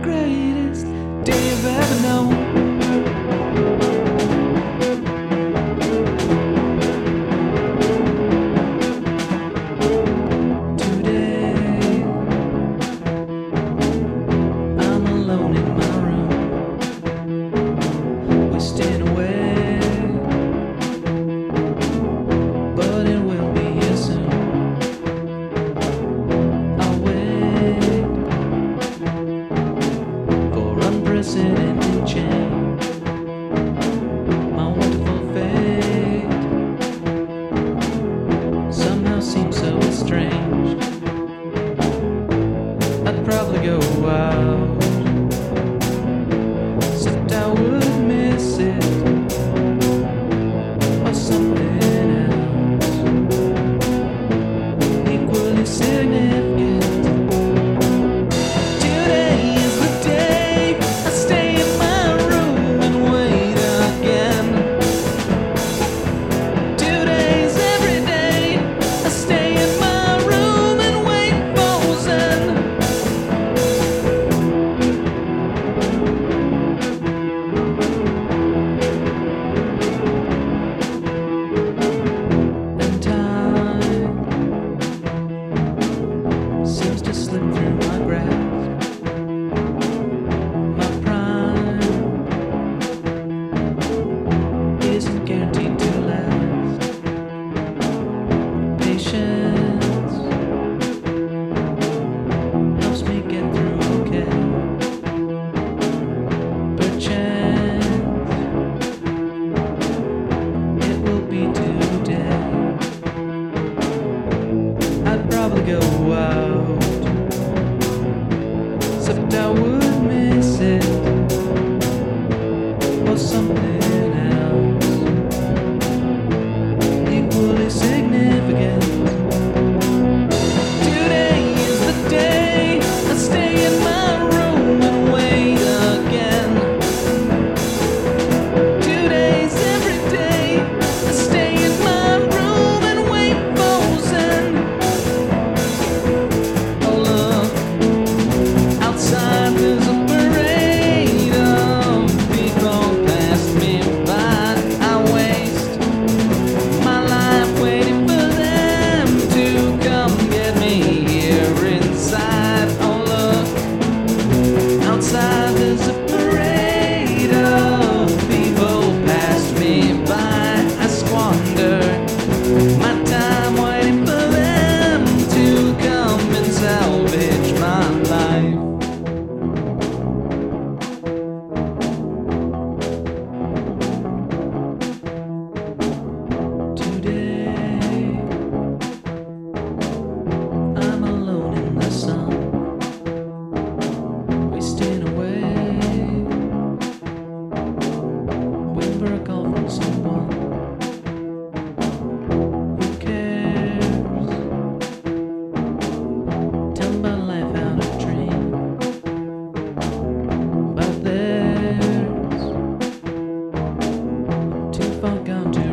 greatest day I've ever known. Unprecedented change, my wonderful fate somehow seems so estranged. I'd probably go out, except I would miss it or something else equally significant. Go out, except I would miss it or something else equally significant. Today is the day I stay in my room and wait again. Today's every day I stay in my room and wait for Zen. There's a parade of people pass me by. I waste my life waiting for them to come get me here inside. Oh look, outside there's a parade of people pass me by. I squander my time waiting for them to come and salvage my life. Gone to